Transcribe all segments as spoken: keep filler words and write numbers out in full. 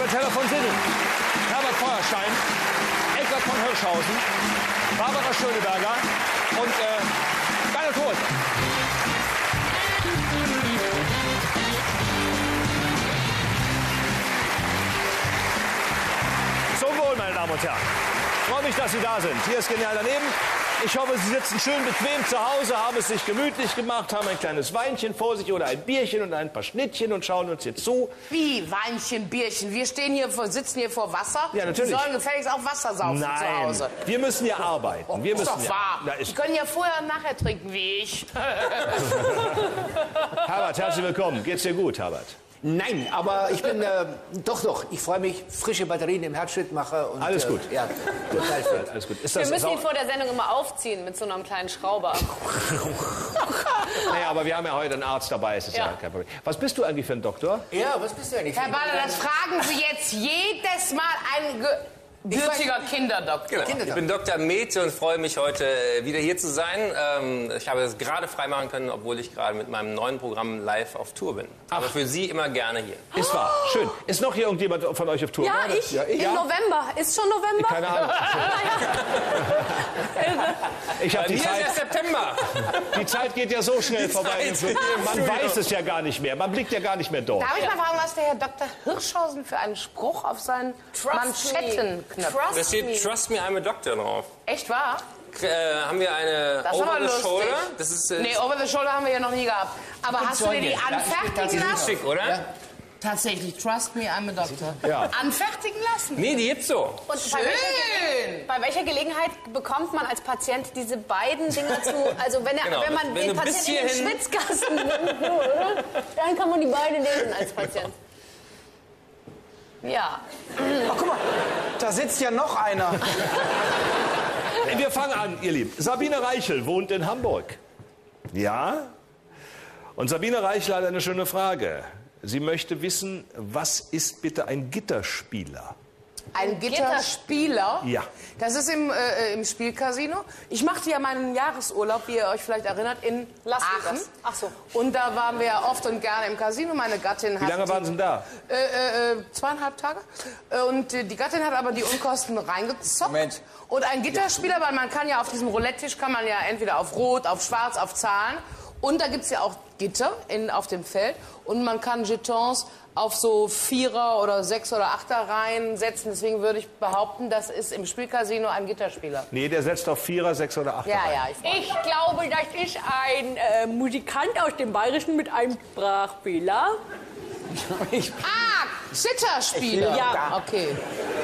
Teller von Sinnen, Herbert Feuerstein, Eckart von Hirschhausen, Barbara Schöneberger und äh, Bernhard Holt. Zum Wohl, meine Damen und Herren. Ich freue mich, dass Sie da sind. Hier ist Genial daneben. Ich hoffe, Sie sitzen schön bequem zu Hause, haben es sich gemütlich gemacht, haben ein kleines Weinchen vor sich oder ein Bierchen und ein paar Schnittchen und schauen uns jetzt zu. Wie Weinchen, Bierchen? Wir stehen hier vor, sitzen hier vor Wasser. Ja, natürlich. Sie sollen gefälligst auch Wasser saufen Nein, zu Hause. wir müssen ja arbeiten. Wir ist müssen doch ja. wahr. Na, ist Sie können ja vorher und nachher trinken, wie ich. Herbert, herzlich willkommen. Geht's dir gut, Herbert? Nein, aber ich bin, äh, doch, doch, ich freue mich, frische Batterien im Herzschritt mache. Und, Alles gut. Äh, ja, total fit. Alles gut. Ist Wir das müssen ihn sau- vor der Sendung immer aufziehen mit so einem kleinen Schrauber. Naja, aber wir haben ja heute einen Arzt dabei, es ist ja. Ja. kein Problem. Was bist du eigentlich für ein Doktor? Ja, was bist du eigentlich? Herr Baller, das fragen Sie jetzt jedes Mal ein gebürtiger Kinderdoktor. Genau. Ich bin Doktor Mete und freue mich, heute wieder hier zu sein. Ähm, ich habe es gerade freimachen können, obwohl ich gerade mit meinem neuen Programm live auf Tour bin. Aber für Sie immer gerne hier. Ist wahr. Schön. Ist noch hier irgendjemand von euch auf Tour? Ja, Gerade? ich. Ja, ich. Im Ja? November. Ist schon November? Keine Ahnung. Ich habe Bei die mir ist Zeit. erst September. Die Zeit geht ja so schnell vorbei. Zeit geht im Man Studio. weiß es ja gar nicht mehr. Man blickt ja gar nicht mehr dort. Darf ich mal fragen, was der Herr Doktor Hirschhausen für einen Spruch auf seinen Manschettenknöpfen? Da steht Trust me, I'm a Doctor drauf. Echt wahr? Äh, haben wir eine Das ist aber Over the lustig. Shoulder? Das ist äh, Nee, Over the Shoulder haben wir ja noch nie gehabt. Aber hast du dir die anfertigen lassen? schick, oder? Ja. Tatsächlich, trust me, I'm a doctor. Ja. Anfertigen lassen? Nee, die gibt's so. Und bei Schön. welcher, bei welcher Gelegenheit bekommt man als Patient diese beiden Dinge zu? Also wenn, er, Genau, wenn man wenn den du bis Patienten in den hierhin- Schwitzkasten nimmt, so, oder? Dann kann man die beiden lesen als Patient. Ja. Ach, guck mal, da sitzt ja noch einer. Wir fangen an, ihr Lieben. Sabine Reichel wohnt in Hamburg. Ja? Und Sabine Reichel hat eine schöne Frage. Sie möchte wissen, was ist bitte ein Gitterspieler? Ein Gitterspieler? Ja. Das ist im, äh, im Spielcasino. Ich machte ja meinen Jahresurlaub, wie ihr euch vielleicht erinnert, in Las Aachen. Vegas. Ach so. Und da waren wir oft und gerne im Casino. Meine Gattin Wie hat... lange waren Sie denn da? Äh, äh, äh, zweieinhalb Tage. Äh, Und äh, die Gattin hat aber die Unkosten reingezockt. Moment. Und ein Gitterspieler, weil man kann ja auf diesem Roulette-Tisch, kann man ja entweder auf Rot, auf Schwarz, auf Zahlen. Und da gibt's ja auch Gitter in, auf dem Feld. Und man kann Jetons auf so Vierer- oder Sechs- oder Achter-Reihen setzen. Deswegen würde ich behaupten, das ist im Spielcasino ein Gitterspieler. Nee, der setzt auf Vierer, Sechs oder Achter. Ja, rein. ja, ich Ich glaube, das ist ein äh, Musikant aus dem Bayerischen mit einem Sprachfehler. Ah, Zitterspieler. Ja. Okay.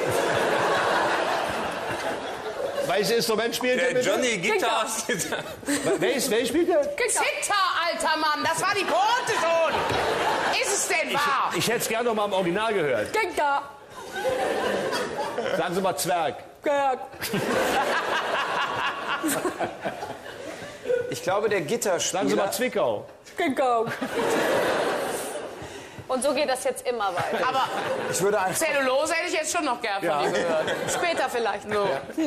Welches Instrument spielt der Der bitte? Johnny Guitar. Welches, welches spielt der? Zitter, alter Mann, das war die Pointe schon. Ist es denn wahr? Ich hätte es gerne noch mal im Original gehört. Denk da. Sagen Sie mal Zwerg. Ja. Ich glaube, der Sagen Sie Gitterspieler... mal Zwickau. Genau. Und so geht das jetzt immer weiter. Aber Ich würde einfach... Zellulose hätte ich jetzt schon noch gern von Ja. dir gehört. Später vielleicht. So.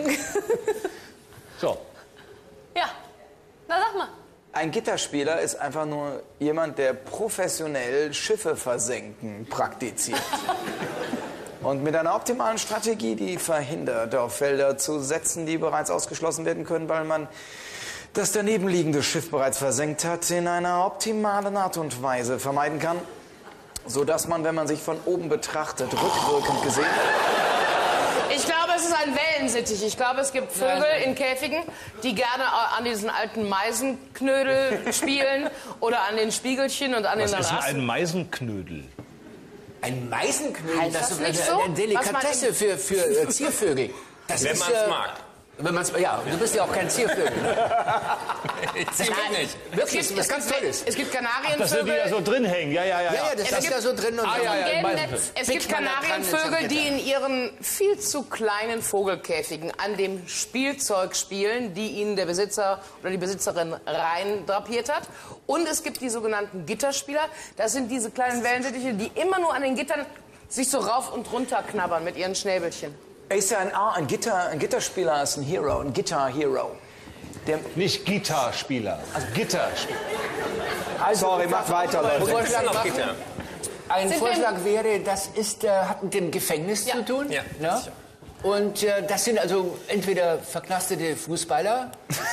So. Ja. Na, sag mal. Ein Gitterspieler ist einfach nur jemand, der professionell Schiffe versenken praktiziert. Und mit einer optimalen Strategie, die verhindert, auf Felder zu setzen, die bereits ausgeschlossen werden können, weil man das daneben liegende Schiff bereits versenkt hat, in einer optimalen Art und Weise vermeiden kann, sodass man, wenn man sich von oben betrachtet, rückwirkend gesehen, Ich glaube, es ist ein Wellensittich. Ich glaube, es gibt Vögel in Käfigen, die gerne an diesen alten Meisenknödel spielen oder an den Spiegelchen und an Was den ist denn Rassen. ein Meisenknödel? Ein Meisenknödel, Heißt das das ist nicht eine, so? eine Delikatesse Was für, für äh, Ziervögel. Das Wenn ist, man's äh, mag. Wenn man's, ja, du bist ja auch kein Ziervögel. Ich zieh mich nicht. Wirklich, Es das ist ganz gibt, Tolles. es gibt Das sind die da Kanarienvögel. so drin hängen. Ja, ja, ja. Ja, ja, das Es ist da so drin. Und Ah, so. ja, ja, Gelben Meisenknödel. Netz. Es gibt Pickt man da dran Kanarienvögel, ins die in ihren viel zu kleinen Vogelkäfigen an dem Spielzeug spielen, die ihnen der Besitzer oder die Besitzerin reindrapiert hat. Und es gibt die sogenannten Gitterspieler. Das sind diese kleinen Wellensittiche, die immer nur an den Gittern sich so rauf und runter knabbern mit ihren Schnäbelchen. ist ja ein, ah, ein, Gitter, ein Gitterspieler ist ein Hero, ein Guitar-Hero. Der, Nicht Gitarspieler, also Gitterspieler. Sorry, macht weiter, Wo Leute. soll ich Das ist lang noch machen? Gitter. ein Sind Vorschlag wäre, das ist, äh, hat mit dem Gefängnis Ja. zu tun. Ja, Ne? sicher. Und äh, das sind also entweder verknastete Fußballer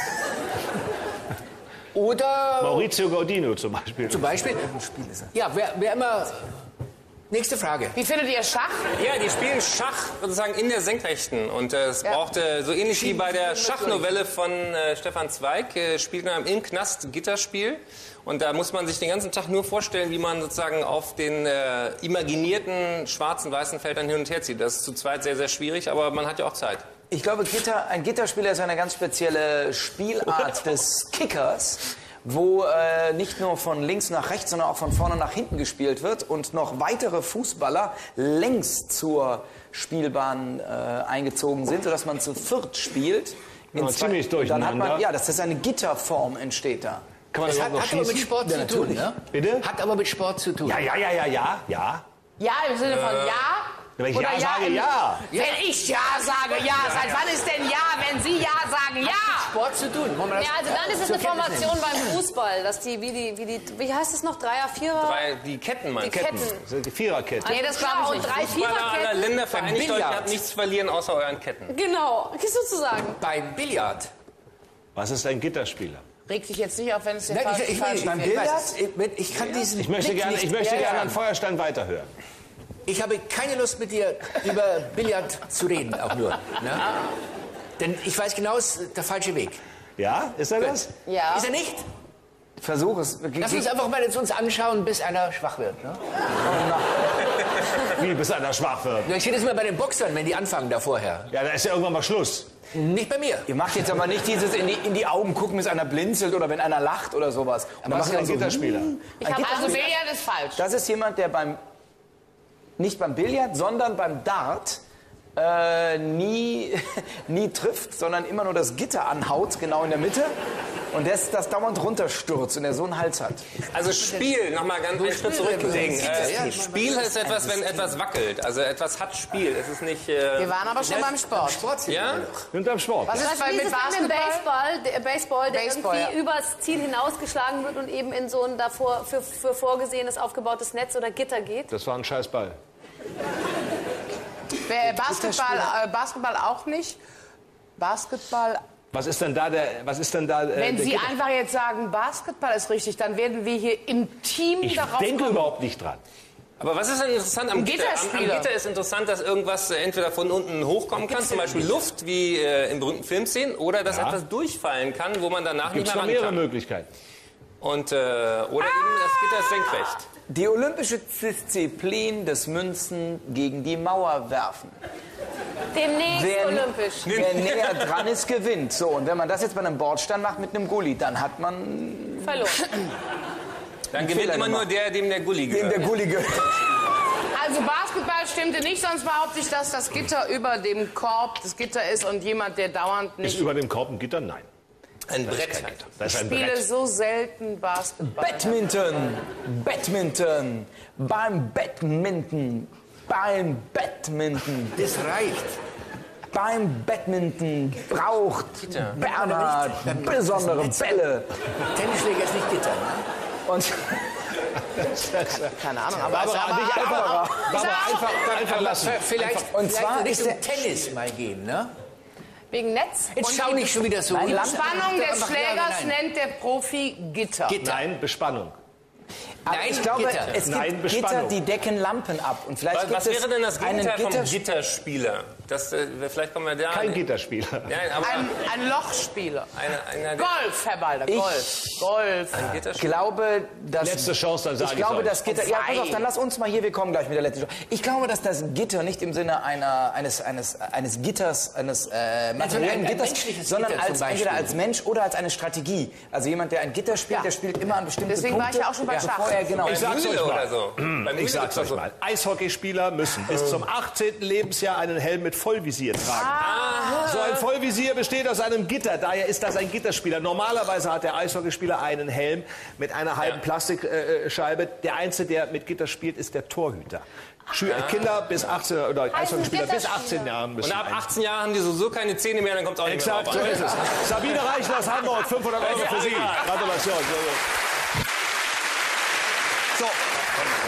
oder Maurizio Gaudino zum Beispiel. zum Beispiel. Ja, wer, wer immer. Nächste Frage. Wie findet ihr Schach? Ja, die spielen Schach sozusagen in der Senkrechten. Und äh, es Ja. braucht äh, so ähnlich wie bei der Schachnovelle von äh, Stefan Zweig, äh, spielt man im Knast Gitterspiel. Und da muss man sich den ganzen Tag nur vorstellen, wie man sozusagen auf den äh, imaginierten schwarzen, weißen Feldern hin und her zieht. Das ist zu zweit sehr, sehr schwierig, aber man hat ja auch Zeit. Ich glaube, Gitter, ein Gitterspieler ist eine ganz spezielle Spielart des Kickers, wo äh, nicht nur von links nach rechts, sondern auch von vorne nach hinten gespielt wird und noch weitere Fußballer längs zur Spielbahn äh, eingezogen sind, sodass man zu viert spielt. Ja, zwei- ziemlich Dann hat durcheinander. man, ja, das ist eine Gitterform entsteht da. Kann man Das das hat, überhaupt hat noch aber mit schießen? Sport zu tun, ne? Bitte? Hat aber mit Sport zu tun. Ja, ja, ja, ja, ja, ja. Ja, im Sinne von ja? Wenn ich Oder ja sage, im- ja. Wenn ich ja sage ja, seit wann ist denn ja, wenn Sie ja sagen ja? Sport zu tun. Wollen wir das Ja, also dann ist es zur eine Kenntnis Formation nehmen? beim Fußball, dass die, wie die, wie die, wie heißt es noch, Dreier, Vierer? Weil die Ketten die meinst du? Ketten. Das ist die Viererkette. Nee, das glaube ich und nicht. drei Fußballer aller Viererketten. Länder vereinigt euch, ihr Billard. habt nichts zu verlieren außer euren Ketten. Genau, sozusagen. Beim Billard. Was ist ein Gitterspieler? Reg dich jetzt nicht auf, wenn es dir Nein, falsch ich, ich, falsch ich, Beim ich, Billard? weiß, ich, ich kann diesen Ich möchte Blick gerne, nicht ich möchte gerne an ertragen. Feuerstein weiterhören. Ich habe keine Lust, mit dir über Billard zu reden, auch nur. Ne? Denn ich weiß genau, es ist der falsche Weg. Ja, ist er das? Ja. Ist er nicht? Versuch es. Lass uns einfach mal jetzt uns anschauen, bis einer schwach wird. Ne? Wie, bis einer schwach wird? Ja, ich sehe das immer bei den Boxern, wenn die anfangen da vorher. Ja, da ist ja irgendwann mal Schluss. Nicht bei mir. Ihr macht jetzt aber nicht dieses in die, in die Augen gucken, bis einer blinzelt oder wenn einer lacht oder sowas. Und dann Was ist macht ein man so, Gitterspieler? Ich habe Also also Billard ist falsch. Das ist jemand, der beim, nicht beim Billard, sondern beim Dart äh, nie, nie trifft, sondern immer nur das Gitter anhaut, genau in der Mitte. Und das, das dauernd runterstürzt und der so einen Hals hat. Also Spiel, nochmal ganz einen Schritt zurücklegen. Äh, Spiel ist etwas, wenn etwas wackelt. Also etwas hat Spiel. Es ist nicht... Äh, Wir waren aber schon beim Sport. Sport sind ja? wir doch. Sind am Sport. Was ist Was bei, wie ist mit es mit dem Basketball? Baseball, der Baseball, der Baseball, irgendwie ja. übers Ziel hinausgeschlagen wird und eben in so ein davor für, für vorgesehenes aufgebautes Netz oder Gitter geht? Das war ein scheiß Ball. Wer- Basketball, äh, Basketball auch nicht. Basketball. Was ist denn da der, was ist denn da äh, Wenn der Sie Gitter- einfach jetzt sagen, Basketball ist richtig, dann werden wir hier im Team Ich darauf denke kommen. überhaupt nicht dran. Aber was ist denn interessant am Ein Gitter? Am, am Gitterspieler. Gitter ist interessant, dass irgendwas äh, entweder von unten hochkommen kann, zum Beispiel Luft, wie äh, in berühmten Filmszenen, oder dass Ja. etwas durchfallen kann, wo man danach Gibt nicht es mehr noch ran mehrere kann. Möglichkeiten? Und, äh, oder eben das Gitter ist senkrecht. Die olympische Disziplin des Münzen gegen die Mauer werfen. Demnächst Wer- olympisch. Wer näher dran ist, gewinnt. So, und wenn man das jetzt bei einem Bordstein macht mit einem Gulli, dann hat man Verloren. Dann gewinnt Fehler immer nur gemacht. der, dem der Gulli dem gehört. der Gulli gehört. Also Basketball stimmte nicht, sonst behaupte ich, dass das Gitter über dem Korb das Gitter ist und jemand, der dauernd Ist nicht... über dem Korb ein Gitter? Nein. Ein Brett. Das ist ein spiele Brett. so selten Basketball. Badminton, Badminton, beim Badminton, beim Badminton, Das reicht. beim Badminton braucht Bernhard besondere Bälle. Tennisschläger ist nicht Gitter. Ne? Und Keine Ahnung, aber... Barbara, aber, nicht einfach, aber, Barbara, einfach, einfach lassen. Vielleicht, Und vielleicht zwar in ist Richtung der- Tennis mal gehen. Ne? Wegen Netz? Jetzt schau nicht schon wieder so. Nein, Die Lampe- Spannung des Einfach ja Schlägers oder nein? nennt der Profi Gitter. Gitter. Nein, Bespannung. Aber Nein, ich glaube, Gitter. es gibt Nein, Gitter, Bespannung. die decken Lampen ab. Und vielleicht Was, gibt was es wäre denn das einen Gegenteil vom Gitter- Gitterspieler? Das, äh, vielleicht kommen wir da... Kein Gitterspieler. Nein, aber Ein, ein Lochspieler. einer, einer, Golf, Herr Balder, Golf. Golf. ein Ich Gitterspieler. glaube, dass Letzte Chance, dann sage ich ich's glaube, euch. das Gitter. Ja, pass auf, dann lass uns mal hier. Wir kommen gleich mit der letzten Chance. Ich glaube, dass das Gitter nicht im Sinne einer eines eines eines Gitters eines äh, materiellen ein- ein Gitters, menschliches sondern Gitter als zum Beispiel. entweder als Mensch oder als eine Strategie. Also jemand, der ein Gitter spielt, Ja. der spielt immer an bestimmte Deswegen war Punkte. ich ja auch schon bei Schach. Bevor er, genau. Ich sag's Mühle euch mal. oder so. Bei Mühle Ich sag's gibt's doch euch so. mal. Eishockeyspieler müssen bis zum achtzehnten Lebensjahr einen Helm mit Vollvisier tragen. So ein Vollvisier besteht aus einem Gitter, daher ist das ein Gitterspieler. Normalerweise hat der Eishockeyspieler einen Helm mit einer halben Ja. Plastikscheibe. Der Einzige, der mit Gitter spielt, ist der Torhüter. Schü Kinder bis achtzehn oder Eishockeyspieler bis achtzehn Jahren müssen Und ab einen- achtzehn Jahren haben die sowieso keine Zähne mehr, dann kommt es auch nicht mehr Exakt, drauf so an. ist es. Sabine Reichler aus Hamburg, fünfhundert Euro für Sie. Gratulation. So.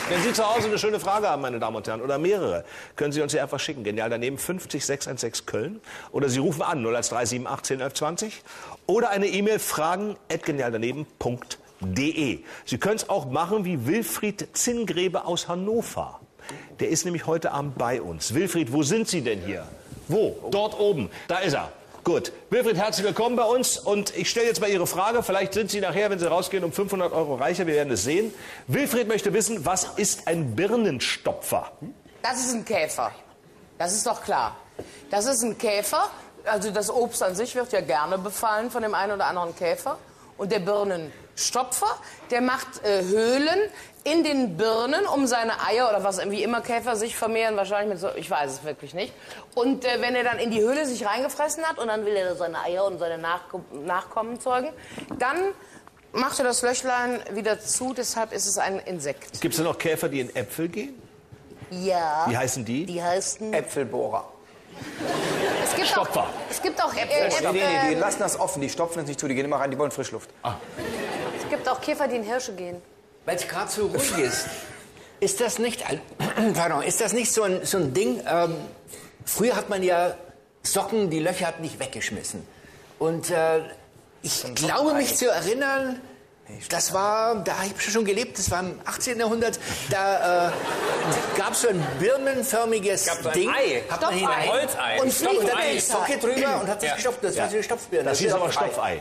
Wenn Sie zu Hause eine schöne Frage haben, meine Damen und Herren, oder mehrere, können Sie uns hier einfach schicken. Genial daneben fünfzig sechshundertsechzehn Köln. Oder Sie rufen an null eins drei sieben achtzehn elf zwanzig. Oder eine E-Mail fragen at genialdaneben punkt de. Sie können es auch machen wie Wilfried Zingrebe aus Hannover. Der ist nämlich heute Abend bei uns. Wilfried, wo sind Sie denn hier? Wo? Dort oben. Da ist er. Gut. Wilfried, herzlich willkommen bei uns. Und ich stelle jetzt mal Ihre Frage. Vielleicht sind Sie nachher, wenn Sie rausgehen, um fünfhundert Euro reicher. Wir werden es sehen. Wilfried möchte wissen, was ist ein Birnenstopfer? Das ist ein Käfer. Das ist doch klar. Das ist ein Käfer. Also das Obst an sich wird ja gerne befallen von dem einen oder anderen Käfer. Und der Birnenstopfer, der macht äh, Höhlen in den Birnen, um seine Eier oder was wie immer Käfer sich vermehren, wahrscheinlich mit so, ich weiß es wirklich nicht. Und äh, wenn er dann in die Höhle sich reingefressen hat und dann will er seine Eier und seine Nachko Nachkommen zeugen, dann macht er das Löchlein wieder zu, deshalb ist es ein Insekt. Gibt es denn noch Käfer, die in Äpfel gehen? Ja. Wie heißen die? Die heißen Äpfelbohrer. Es gibt Stopfer. Auch, es gibt auch, äh, Nee, nee, nee, die äh, lassen das offen, die stopfen es nicht zu, die gehen immer rein, die wollen Frischluft. es gibt auch Käfer, die in Hirsche gehen. Weil es gerade so ruhig ist. Ist das nicht, ein- pardon, ist das nicht so ein, so ein Ding? Ähm, früher hat man ja Socken, die Löcher hat nicht weggeschmissen. Und äh, ich glaube mich zu erinnern, das war, da habe ich schon gelebt, das war im achtzehnten Jahrhundert, da äh, gab es so ein birnenförmiges gab so ein Ding. Ei. Hat man hinein. Ein Holzei. Und fliegt dann Stopfei. die Socke drüber und hat sich Ja. gestopft. Das war so eine Stopfbirne. Das hieß aber Stopfei.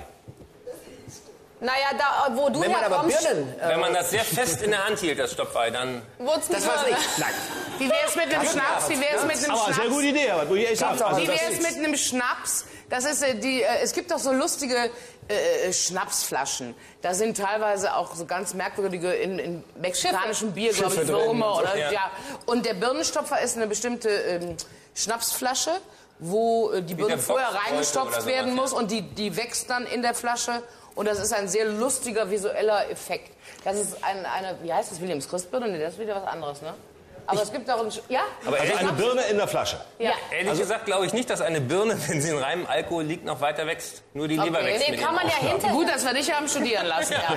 Naja, da, wo du Wenn man aber herkommst, Birnen... Äh, Wenn man das sehr fest in der Hand hielt, das Stopfei, dann... wurd's das war's nicht. Nein. Wie wäre es mit einem Schnaps? Wie wäre es mit einem Aber Schnaps? sehr gute Idee. Aber muss ich echt sagen. Also Wie das wäre es mit einem Schnaps? Das ist äh, die. Äh, es gibt doch so lustige äh, Schnapsflaschen. Da sind teilweise auch so ganz merkwürdige in, in mexikanischem Bier, glaube ich, Schiffe drin Würmer und so. oder Ja. ja. Und der Birnenstopfer ist eine bestimmte ähm, Schnapsflasche, wo äh, die Birne der vorher Boxbeute reingestopft oder sowas, werden ja. muss und die, die wächst dann in der Flasche. Und das ist ein sehr lustiger visueller Effekt. Das ist ein, eine, wie heißt das, Williams Christbirne? Nee, das ist wieder was anderes, ne? Aber es gibt auch ein, Sch- ja? Aber Also eine Birne in der Flasche. Ja. Ehrlich gesagt glaube ich nicht, dass eine Birne, wenn sie in reinem Alkohol liegt, noch weiter wächst. Nur die Leber Okay. wächst Nee, mit kann ihr. man ja hinterher. Gut, dass wir dich haben studieren lassen. Ja.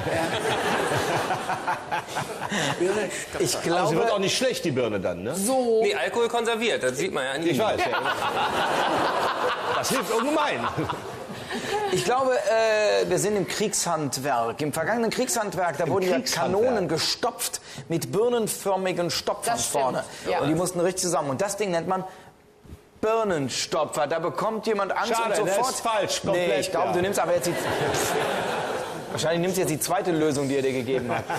Ich Aber sie wird glaube, auch nicht schlecht, die Birne dann, ne? So. Nee, Alkohol konserviert, das sieht man ja an Ich Ihnen. weiß, ja. Das hilft ungemein. ich glaube äh, wir sind im Kriegshandwerk. Im vergangenen Kriegshandwerk, da wurden ja Kriegshandwerk. Kanonen gestopft mit birnenförmigen Stopfern Das stimmt, vorne. ja. Und die mussten richtig zusammen. Und das Ding nennt man Birnenstopfer. Da bekommt jemand Angst Schade, und das sofort... ist falsch, Nee, komplett, ich glaube, ja. du nimmst aber jetzt die... Wahrscheinlich nimmst du jetzt die zweite Lösung, die er dir gegeben hat.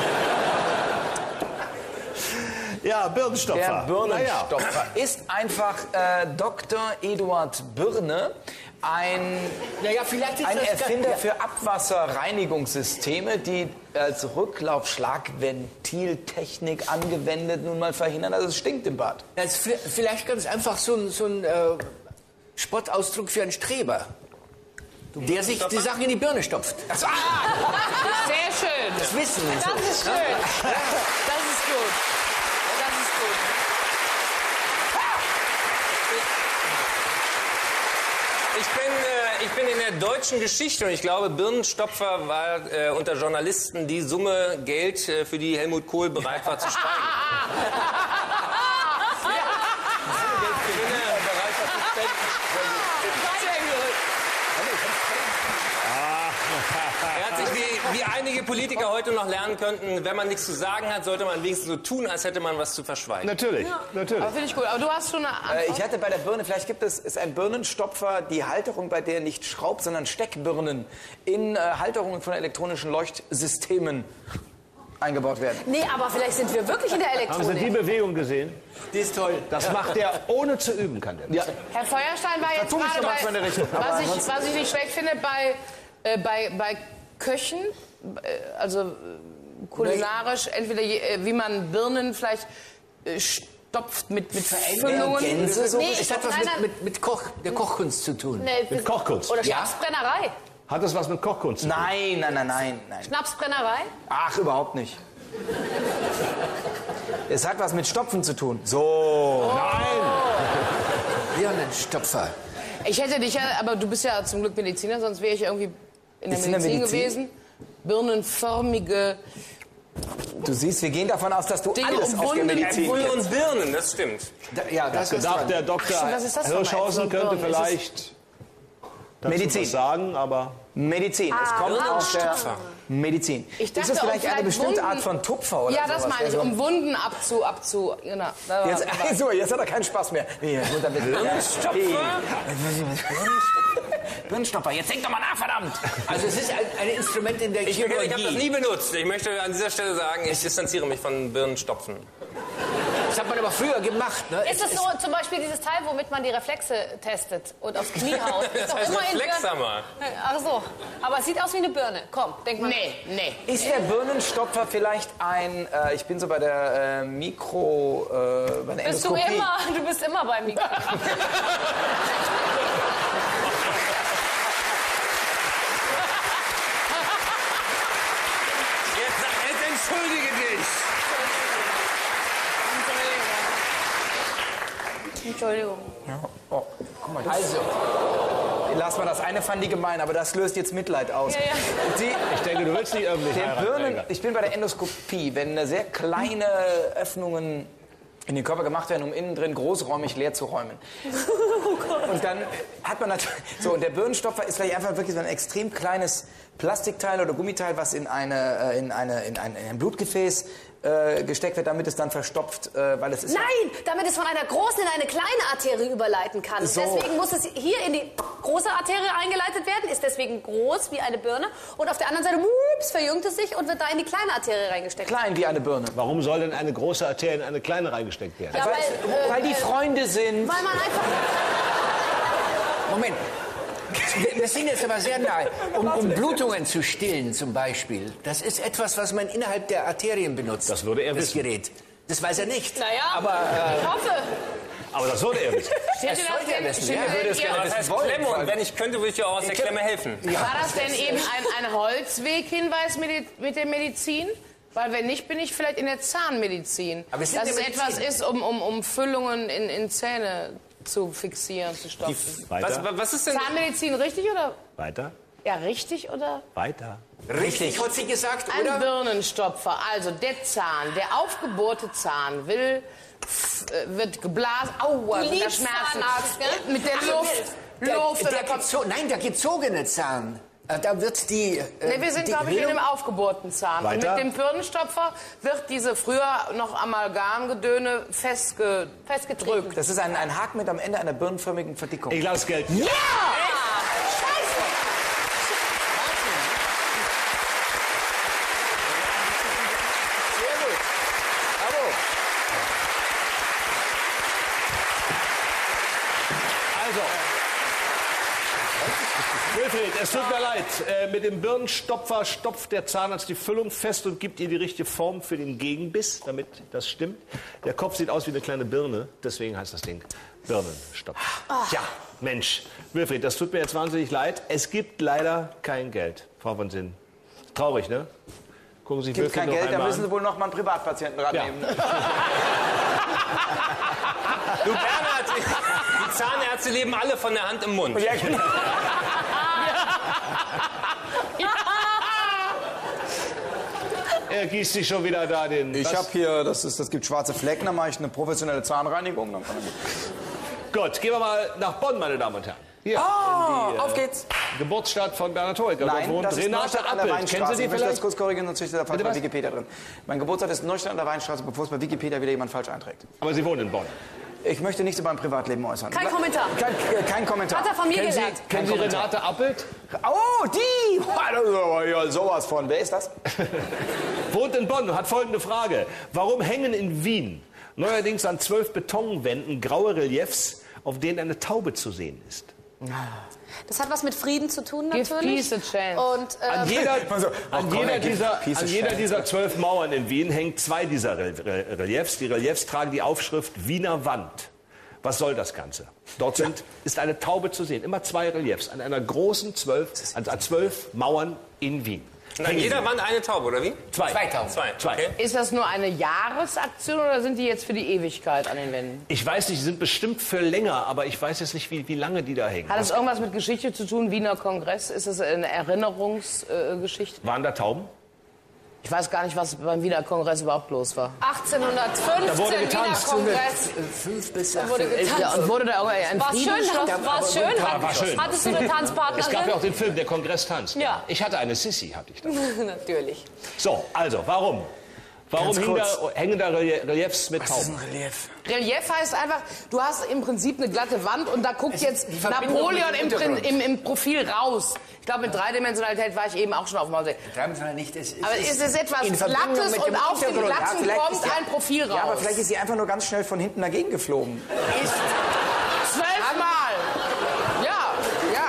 Ja, Birnenstopfer. Der Birnenstopfer ist einfach äh, Doktor Eduard Birne, ein, Naja, vielleicht ist ein das Erfinder ja. für Abwasserreinigungssysteme, die als Rücklaufschlagventiltechnik angewendet nun mal verhindern, dass es stinkt im Bad. Das ist vi- vielleicht ganz einfach so ein, so ein äh, Spottausdruck für einen Streber, der sich die Sachen in die Birne stopft. Das, ah, Sehr schön. das Wissen und so. Das ist schön. Das ist gut. Das ist gut. Ich bin, äh, ich bin in der deutschen Geschichte und ich glaube, Birnenstopfer war äh, unter Journalisten die Summe Geld, äh, für die Helmut Kohl bereit war zu steigen. Er hat sich, wie, wie einige Politiker heute noch lernen könnten, wenn man nichts zu sagen hat, sollte man wenigstens so tun, als hätte man was zu verschweigen. Natürlich, natürlich. Aber finde ich gut. Aber du hast schon eine Antwort. Äh, ich hatte bei der Birne, vielleicht gibt es ist ein Birnenstopfer, die Halterung, bei der nicht Schraub, sondern Steckbirnen in äh, Halterungen von elektronischen Leuchtsystemen eingebaut werden. Nee, aber vielleicht sind wir wirklich in der Haben Sie die Elektronik. Bewegung gesehen? Die ist toll. Das macht der ohne zu üben, kann der. Ja. Herr Feuerstein war jetzt tu mich gerade doch mal in eine Richtung. bei, Aber was ich, ansonsten- was ich nicht schlecht finde, bei, äh, bei, bei Köchen, äh, also äh, kulinarisch, entweder je, äh, wie man Birnen vielleicht äh, stopft mit, mit Füllungen. Gänse so? Nee, Es hat was nein, mit, nein. mit, mit Koch, der Kochkunst zu tun. Nee, Mit Kochkunst. Oder Ja. Schnapsbrennerei. Hat das was mit Kochkunst zu tun? Nein, nein, nein, nein, nein. Schnapsbrennerei? Ach, überhaupt nicht. Es hat was mit Stopfen zu tun. So. Birnenstopfer. Ich hätte dich ja, aber du bist ja zum Glück Mediziner, sonst wäre ich irgendwie in der Ist in der Medizin, Medizin? gewesen. Birnenförmige Du siehst, wir gehen davon aus, dass du Dinge alles auf der umwunden, Medizin Äpfel kennst. und Birnen, das stimmt. Da, ja, das ist Gedacht, dran. der Doktor Ach so, was ist das für ein Hirschhausen Äpfel und könnte Birnen? Ist es- vielleicht dazu Medizin. was sagen, aber Medizin. Es kommt aus der Medizin. Ich Ist dachte das vielleicht auch eine bestimmte Wunden- Art von Tupfer oder Ja, sowas? das meine ich, Also- um Wunden abzu... abzu genau. Da war- Jetzt, da war- also, jetzt hat er keinen Spaß mehr. Birnenstopfer, jetzt denk doch mal nach, verdammt! Also es ist ein, ein Instrument in der Ich, ich habe das Chirurgie. nie benutzt. Ich möchte an dieser Stelle sagen, ich distanziere mich von Birnenstopfen. Das hat man aber früher gemacht. Ne? Ist es so zum Beispiel dieses Teil, womit man die Reflexe testet und aufs Knie haut? Ist Das doch heißt immer in Birnen- Reflexhammer. Ach so, aber es sieht aus wie eine Birne. Komm, denk mal. Nee, nee. Ist der Birnenstopfer vielleicht ein, äh, ich bin so bei der äh, Mikro, äh, bei der Bist du Endoskopie. immer, du bist immer beim Mikro. Jetzt, jetzt entschuldige dich. Entschuldigung. Oh, guck mal, das, Also, lass mal, das eine fand die gemein, aber das löst jetzt Mitleid aus. Ja, ja. Die, ich denke, du willst nicht öffentlich der heiraten. Birnen, Helga. ich bin bei der Endoskopie, wenn sehr kleine Öffnungen in den Körper gemacht werden, um innen drin großräumig leer zu räumen. Und dann hat man natürlich, so, und der Birnenstopfer ist vielleicht einfach wirklich so ein extrem kleines Plastikteil oder Gummiteil, was in, eine, äh, in, eine, in, ein, in ein Blutgefäß äh, gesteckt wird, damit es dann verstopft, äh, weil es ist... Nein, damit es von einer großen in eine kleine Arterie überleiten kann. So. Deswegen muss es hier in die große Arterie eingeleitet werden, ist deswegen groß wie eine Birne. Und auf der anderen Seite ups, verjüngt es sich und wird da in die kleine Arterie reingesteckt. Klein wie eine Birne. Warum soll denn eine große Arterie in eine kleine reingesteckt werden? Ja, weil, weil, äh, weil die Freunde sind. Weil man einfach... Moment. Wir- Wir sind jetzt aber sehr nahe. Um, um Blutungen zu stillen zum Beispiel, das ist etwas, was man innerhalb der Arterien benutzt. Das würde er das wissen. Gerät. Das weiß er nicht. Naja, Aber äh, ich hoffe. Aber das sollte er wissen. Steht das dir sollte er denn- wissen. steht Ja, dir er würde denn es ihr- gerne Das heißt wollen, Klemme weil- und wenn ich könnte, würde ich dir auch aus der Klemme helfen. War das denn eben ein, ein Holzweghinweis mit, mit der Medizin? Weil wenn nicht, bin ich vielleicht in der Zahnmedizin. Aber wir sind Dass in es der etwas Medizin. ist, um, um, um Füllungen in, in Zähne zu fixieren, zu stopfen. Weiter, Was, was ist denn... Zahnmedizin richtig oder? weiter, Ja, richtig oder? weiter. richtig, hat sie gesagt, Ein oder? Birnenstopfer. Also der Zahn, der aufgebohrte Zahn will, f- äh, wird geblasen. Aua, Du sind da liebst Schmerzen. Zahnarzt, gell? Mit der Ach, Luft. der, Luft der, oder der kommt. gezo Nein, der gezogene Zahn. Äh, Da wird die. Äh, Ne, wir sind, die glaube ich, in Höhlung- dem aufgebohrten Zahn. Und Weiter. mit dem Birnenstopfer wird diese früher noch Amalgamgedöne festge festgedrückt. Das ist ein, ein Haken mit am Ende einer birnenförmigen Verdickung. Ich lasse gelten. Ja! Sehr gut. Bravo. Also. Wilfried, es tut mir leid. Äh, mit dem Birnenstopfer stopft der Zahnarzt die Füllung fest und gibt ihr die richtige Form für den Gegenbiss, damit das stimmt. Der Kopf sieht aus wie eine kleine Birne, deswegen heißt das Ding Birnenstopfer. Tja, Mensch, Wilfried, das tut mir jetzt wahnsinnig leid. Es gibt leider kein Geld, Frau von Sinn. Traurig, ne? Gucken Sie sich Gibt Wilfried kein noch Geld, da einmal müssen an. Sie wohl noch mal einen Privatpatienten rannehmen. Du Bernhard, die Zahnärzte leben alle von der Hand im Mund. Ja, genau. Er gießt sich schon wieder da den... Ich was? habe hier, das, ist, das gibt schwarze Flecken, da mache ich eine professionelle Zahnreinigung. Dann kann ich Gut, gehen wir mal nach Bonn, meine Damen und Herren. Hier, oh, in die, auf äh, geht's. Geburtsstadt von Bernhard Hoeker. Dort Nein, wohnt das ist Renate Neustadt an der Appelt. Weinstraße. Kennen Sie die ich möchte das vielleicht? kurz korrigieren, sonst steht da falsch Bitte bei was? Wikipedia drin. Mein Geburtsort ist Neustadt an der Weinstraße, bevor es bei Wikipedia wieder jemand falsch einträgt. Aber Sie wohnen in Bonn. Ich möchte nichts über mein Privatleben äußern. Kein Kommentar. Kein, äh, kein Kommentar. Hat er von mir Kennen Sie, gelernt. kennen Sie Kommentar. Renate Appelt? Oh, die! Das ist aber ja sowas von. Wer ist das? Wohnt in Bonn und hat folgende Frage. Warum hängen in Wien neuerdings an zwölf Betonwänden graue Reliefs, auf denen eine Taube zu sehen ist? Das hat was mit Frieden zu tun, Give natürlich. peace a chance. Und, äh, An jeder, Also, an ach komm, jeder, ey, give dieser, peace a an jeder chance. dieser zwölf Mauern in Wien hängen zwei dieser Re Re Reliefs. Die Reliefs tragen die Aufschrift Wiener Wand. Was soll das Ganze? Dort sind, ist eine Taube zu sehen. Immer zwei Reliefs an einer großen zwölf, an an zwölf Mauern in Wien. Und an jeder Wand eine Taube, oder wie? Zwei. Zwei Tauben. Zwei. Zwei. Okay. Ist das nur eine Jahresaktion oder sind die jetzt für die Ewigkeit an den Wänden? Ich weiß nicht, sie sind bestimmt für länger, aber ich weiß jetzt nicht, wie, wie lange die da hängen. Hat es irgendwas mit Geschichte zu tun? Wiener Kongress? Ist es eine Erinnerungsgeschichte? Waren da Tauben? Ich weiß gar nicht, was beim Wiener Kongress überhaupt los war. achtzehnhundertfünfzehn Da wurde Wiener getanzt. Kongress. Fünf bis Da wurde achtzehnhundertelf. getanzt. Und wurde da irgendein ein War's Frieden schön? geschlossen? War's schön? Ja, war schön. Hattest du eine Tanzpartnerin? Es gab ja auch den Film, der Kongress tanzt. Ja. Ich hatte eine Sissi, hatte ich da. Natürlich. So, also, warum? Warum Ganz hängen da, kurz. hängen da Relie- Reliefs mit Das ist ein Tauben? Relief. Relief heißt einfach, du hast im Prinzip eine glatte Wand und da guckt jetzt die Verbindung Napoleon mit dem im, Prin- Hintergrund. im, im Profil raus. Ich glaube, mit Dreidimensionalität war ich eben auch schon auf dem Mauer. Dreidimensional nicht. Es ist, Aber es ist etwas in Verbindung Glattes mit und dem auf den Hintergrund. Glatzen vielleicht kommt ist ja- ein Profil raus. Ja, aber vielleicht ist sie einfach nur ganz schnell von hinten dagegen geflogen. Ist zwölfmal. Ja, ja.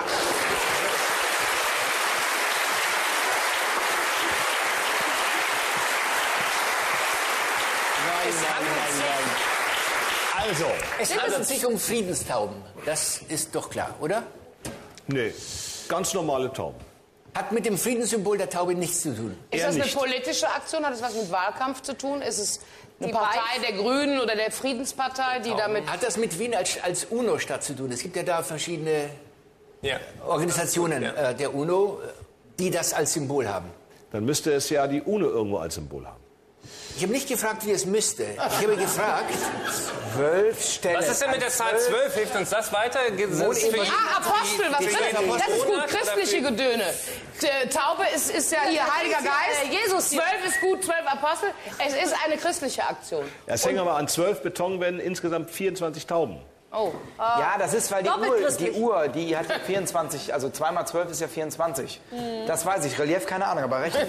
Nein, nein, nein, nein. Also, Es handelt sich um Friedenstauben. Das ist doch klar, oder? nee, ganz normale Tauben. Hat mit dem Friedenssymbol der Taube nichts zu tun. Ist Eher das eine nicht. politische Aktion? Hat das was mit Wahlkampf zu tun? Ist es eine Die Partei Weiß- der Grünen oder der Friedenspartei, die damit... Hat das mit Wien als, als UNO-Stadt zu tun? Es gibt ja da verschiedene Ja. Organisationen Ja. äh, der UNO, die das als Symbol haben. Dann müsste es ja die UNO irgendwo als Symbol haben. Ich habe nicht gefragt, wie es müsste. Ich habe gefragt, Zwölf Stellen. Was ist denn mit der Zahl zwölf? Hilft uns das weiter? Geht es Wohl für eben- jeden- Ah, Apostel, was die- ist die- das? die- Das ist gut, Monat oder christliche für- Gedöne. Die Taube ist, ist ja hier Heiliger ist ja, Geist. äh, Jesus hier. Zwölf ist gut, zwölf Apostel. Es ist eine christliche Aktion. Es hängen aber an zwölf Betonwänden insgesamt vierundzwanzig Tauben. Oh, Ja, das ist, weil die Doppelt Uhr, die christlich. Uhr, die hat ja vierundzwanzig, also zwei mal zwölf ist ja vierundzwanzig. Das weiß ich. Relief, keine Ahnung, aber recht.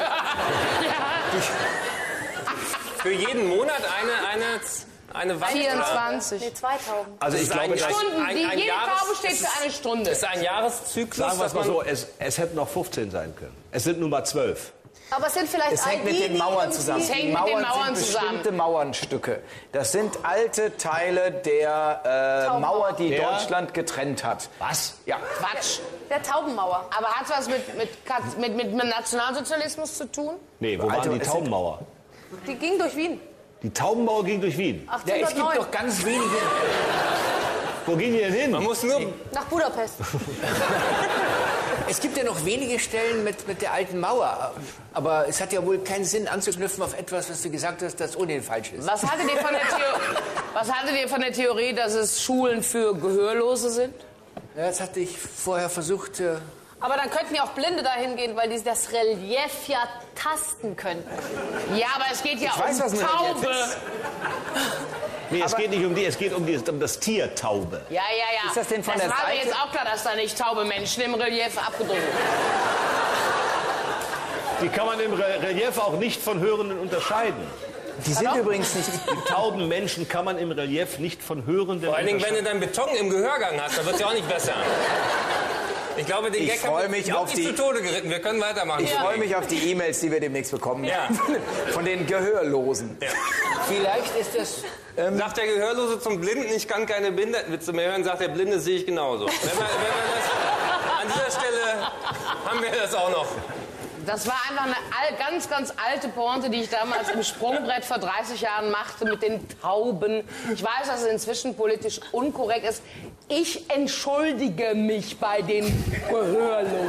Für jeden Monat eine, eine, eine Wand? vierundzwanzig. Nee, zwei Tauben. Also ich Das ist glaube, ein- dass, Stunden. ein- Die, ein jede Jahres- Taube steht für eine Stunde. Das ist ein Jahreszyklus. sagen wir es dass mal man- so, es, es hätten noch fünfzehn sein können. Es sind nun mal zwölf. Aber es sind vielleicht Es hängt all mit die, den die Mauern irgendwie- zusammen. Es hängt Die mit den Mauern Mauern sind zusammen. bestimmte Mauernstücke. Das sind alte Teile der äh, Mauer, die Der- Deutschland getrennt hat. Was? Ja. Quatsch. Der Taubenmauer. Aber hat was mit, mit, Katz- mit, mit, mit Nationalsozialismus zu tun? Nee, wo Alter, waren die es sind- Taubenmauer? Die ging durch Wien. Die Taubenmauer ging durch Wien. ja, es gibt achtzehnhundertneun. doch ganz wenige. Wo ging die denn hin? Man muss nur Nach Budapest. Es gibt ja noch wenige Stellen mit, mit der alten Mauer. Aber es hat ja wohl keinen Sinn anzuknüpfen auf etwas, was du gesagt hast, das ohnehin falsch ist. Was haltet ihr von der, Theo was haltet ihr von der Theorie, dass es Schulen für Gehörlose sind? Ja, das hatte ich vorher versucht. Äh, Aber dann könnten ja auch Blinde dahin gehen, weil die das Relief ja tasten könnten. Ja, aber es geht ja Ich weiß, um was ein Relief Taube. ist. Nee, es geht nicht um die, es geht um, die, um das Tier Taube. Ja, ja, ja. Ist das denn von das der war mir Seite? jetzt auch klar, dass da nicht taube Menschen im Relief abgedruckt sind. Die kann man im Re- Relief auch nicht von Hörenden unterscheiden. Die sind übrigens nicht. Die tauben Menschen kann man im Relief nicht von Hörenden Vor allen Dingen, wenn unterscheiden. du dann Beton im Gehörgang hast, dann wird es ja auch nicht besser. Ich glaube, den Ich Gag freu haben wir mich auf wirklich die- zu Tode geritten. Wir können weitermachen. Ich freue mich auf die E-Mails, die wir demnächst bekommen. Ja. Von den Gehörlosen. vielleicht ist das. Sagt der Gehörlose zum Blinden, ich kann keine Behindertenwitze mehr hören, sagt der Blinde, sehe ich genauso. Wenn wir, wenn wir das, an dieser Stelle haben wir das auch noch. Das war einfach eine all, ganz, ganz alte Pointe, die ich damals im Sprungbrett vor dreißig Jahren machte mit den Tauben. Ich weiß, dass es inzwischen politisch unkorrekt ist. Ich entschuldige mich bei den Gehörlosen.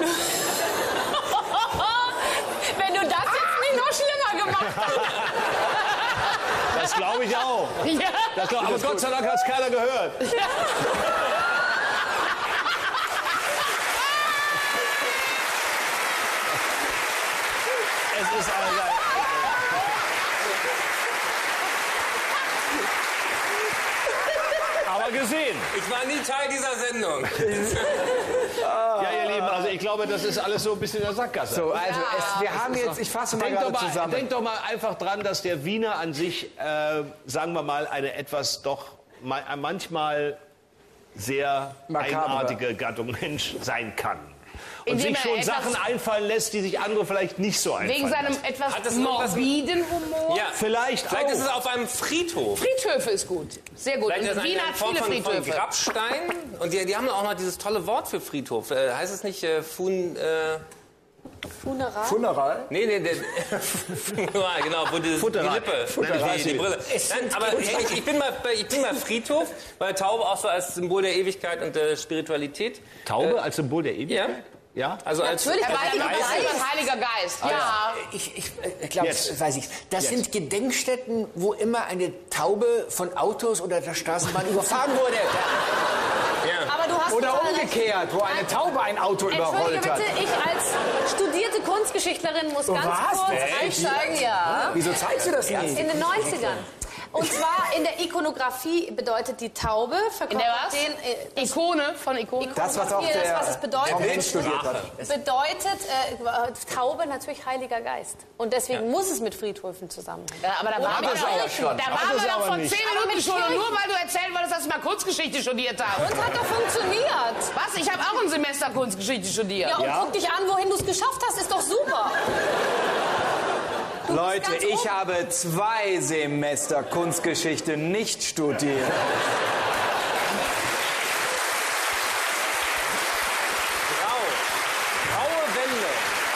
Wenn du das jetzt nicht noch schlimmer gemacht hast. Das glaube ich auch. Ja. Das glaub, aber Gott sei Dank hat es keiner gehört. Es ist also, aber gesehen. Ich war nie Teil dieser Sendung. Ja, ihr Lieben, also ich glaube, das ist alles so ein bisschen in der Sackgasse. So, also es, wir haben jetzt, ich fasse mal Denk doch gerade mal, zusammen. denk doch mal einfach dran, dass der Wiener an sich, äh, sagen wir mal, eine etwas doch ma manchmal sehr Makabre. eigenartige Gattung Mensch sein kann. Und Indem sich er schon etwas- Sachen einfallen lässt, die sich andere vielleicht nicht so einfallen Wegen seinem lassen. etwas Hat das irgendwas- morbiden Humor. Ja. Vielleicht Vielleicht auch. ist es auf einem Friedhof. Friedhöfe ist gut. Sehr gut. Vielleicht ist Und es Wien eine hat Form viele von, von Friedhöfe. Grabstein. Und die, die haben auch noch dieses tolle Wort für Friedhof. Äh, heißt es nicht äh, Fun... Äh, Funeral. Funeral? nee, nee, der, Funeral, genau, wo die, die Futteral. Lippe, Futteral. die, die Brille. Nein, aber ich, ich, bin mal, bei- ich bin mal Friedhof, weil Taube auch so als Symbol der Ewigkeit und der Spiritualität. Taube als Symbol der Ewigkeit? Ja. Ja? Also als Natürlich, Er war Heiliger immer Geist. ein Heiliger Geist. Ja. Ich, ich, ich glaube, Jetzt. weiß ich. Das Jetzt. sind Gedenkstätten, wo immer eine Taube von Autos oder der Straßenbahn überfahren wurde. Aber du hast Oder total recht. umgekehrt, wo eine Taube ein Auto Entschuldige überrollt hat. bitte, ich als studierte Kunstgeschichtlerin muss ganz was? kurz Echt? einsteigen. Ja. Wieso zeigst du das nicht? In den neunzigern. Und zwar in der Ikonografie bedeutet die Taube, In der was? den, äh, das Ikone von Ikone. Das, was auch Ikonografie, der das, was es bedeutet, Tom Hanks studiert hat. bedeutet äh, Taube natürlich Heiliger Geist. Und deswegen muss es mit Friedhöfen zusammenhängen. Ja, aber da Oder waren wir mit doch Kirchen. schon. Da waren es wir doch aber vor nicht. zehn Aber Minuten mit schon. Und Kirchen. nur weil du erzählt wolltest, dass du mal Kunstgeschichte studiert hast. Und hat doch funktioniert. Was? Ich habe auch ein Semester Kunstgeschichte studiert. Ja, und guck dich an, wohin du es geschafft hast, ist doch super. Du bist Leute, ganz ich oben. habe zwei Semester Kunstgeschichte nicht studiert. Grau. Graue Wände.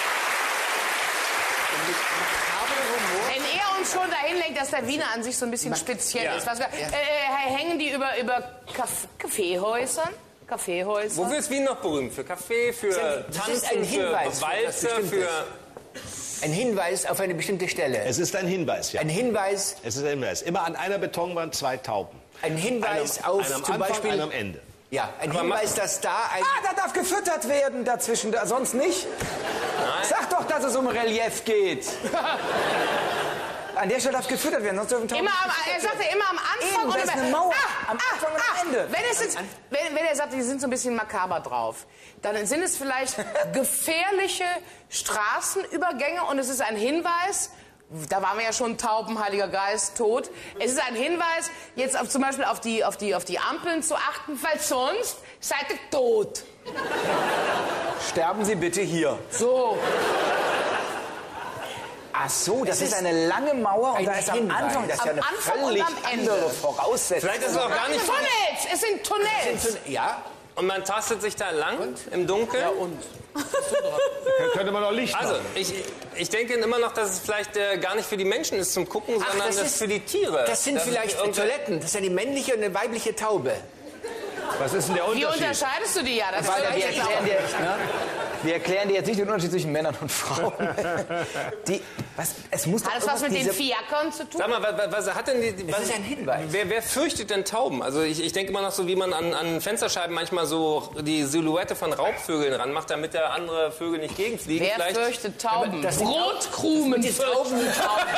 Wenn er uns schon dahin lenkt, dass der Wiener an sich so ein bisschen speziell ist. Was wir, äh, hängen die über, über Kaff Kaffeehäusern? Kaffeehäuser? Wofür ist Wien noch berühmt? Für Kaffee, für Das ist Tanzen, ein Hinweis für für Walzer, etwas für... Ein Hinweis auf eine bestimmte Stelle. Es ist ein Hinweis, ja. Ein Hinweis, Es ist ein Hinweis. Immer an einer Betonwand zwei Tauben. ein Hinweis Einem, auf einem am zum Anfang, Beispiel. einem am Ende. Ja, ein Hinweis, dass da ein. Ah, da darf gefüttert werden dazwischen, da, sonst nicht. Sag doch, dass es um Relief geht. An der Stelle darf gefüttert werden, sonst dürfen Tauben Immer am, nicht er sagte immer am Anfang Eben, da und ist immer, eine Mauer. Ah, Am Anfang und am Ende. Wenn, es jetzt, wenn, wenn er sagt, die sind so ein bisschen makaber drauf, dann sind es vielleicht gefährliche Straßenübergänge und es ist ein Hinweis, da waren wir ja schon Tauben, Heiliger Geist, tot. Es ist ein Hinweis, jetzt auf, zum Beispiel auf die, auf, die, auf die Ampeln zu achten, weil sonst seid ihr tot. Sterben Sie bitte hier. So. Ach so, das ist eine lange Mauer und Ein da ist am Hinweis. Anfang, das ist ja Am eine Anfang und völlig am Ende. andere Voraussetzung. Vielleicht ist es auch gar nicht... Tunnels, es sind Tunnels. Ja, Und man tastet sich da lang im Dunkeln. Könnte man doch Licht Also, machen. ich, ich denke immer noch, dass es vielleicht äh, gar nicht für die Menschen ist zum Gucken, sondern das das, ist- für die Tiere. das sind Dass es vielleicht irgendwie- Toiletten. Das ist eine männliche und eine weibliche Taube. Was ist denn der Wie Unterschied? unterscheidest du die ja? Das Warte, ist wir, jetzt erklären dir, ne? wir erklären dir jetzt nicht den Unterschied zwischen Männern und Frauen. Die, was, es muss doch Hat es was mit diese- den Fiakern zu tun? Sag mal, was, was hat denn die... Was, ist ein Hinweis. Wer, wer fürchtet denn Tauben? Also ich, ich denke immer noch so, wie man an, an Fensterscheiben manchmal so die Silhouette von Raubvögeln ranmacht, damit der andere Vögel nicht gegenfliegen. Wer Vielleicht. fürchtet Tauben? das sind- Brotkrumen Die fürchten Tauben. Tauben.